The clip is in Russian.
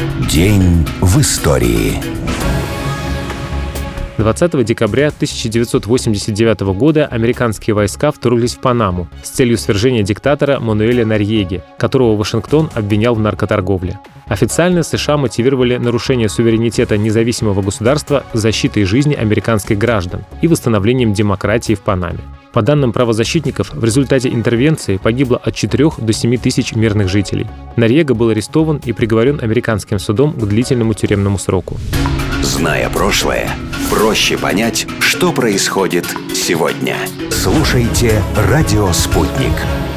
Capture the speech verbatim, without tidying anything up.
День в истории. двадцатого декабря тысяча девятьсот восемьдесят девятого года американские войска вторглись в Панаму с целью свержения диктатора Мануэля Норьеги, которого Вашингтон обвинял в наркоторговле. Официально США мотивировали нарушение суверенитета независимого государства защитой жизни американских граждан и восстановлением демократии в Панаме. По данным правозащитников, в результате интервенции погибло от четырёх до семи тысяч мирных жителей. Норьега был арестован и приговорен американским судом к длительному тюремному сроку. Зная прошлое, проще понять, что происходит сегодня. Слушайте «Радио Спутник».